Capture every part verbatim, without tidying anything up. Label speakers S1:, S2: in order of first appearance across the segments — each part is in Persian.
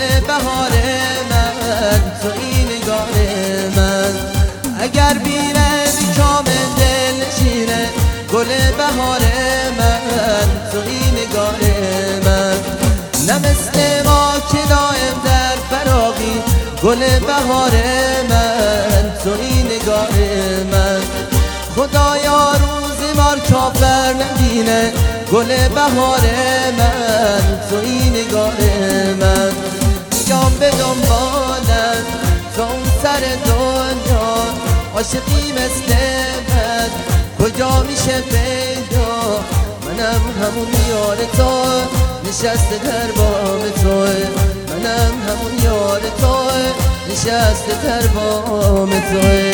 S1: بهار من تویی نگار من. اگر بیره کامل دل نشینه گل بهار من تویی نگار من. نه مثل ما که دائم در فراغی گل بهار من تویی نگار من. خدایا روز مار کافر نبینه گل بهار من تویی نگار من. میام به دنبالت تو اون سر دنیا، عاشقی مثل من کجا میشه پیدا؟ منم همون یار تو نشسته در بام تو، منم همون یار تو نشسته در بام تو.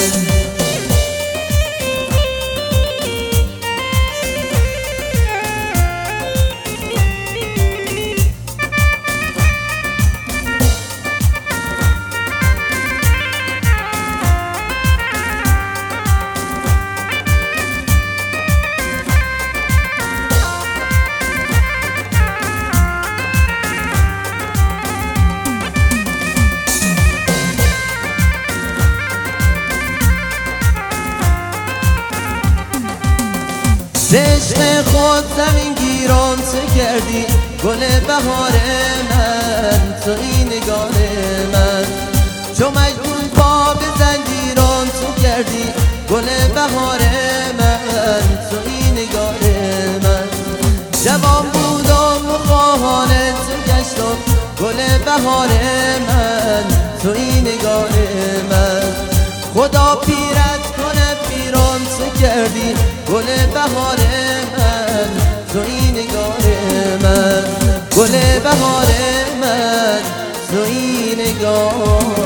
S1: عشق خود زمین گیران چه کردی گل بهار من تویی نگار من. چو مجنون پا به زنجیران چه کردی گل بهار من تویی نگار من. جوان بودم و خواهانه چه گشتم گل بهار من تویی نگار من. خدا پیرت کنه پیران چه کردی گل بهار من تویی نگار من. گل بهار من تویی نگار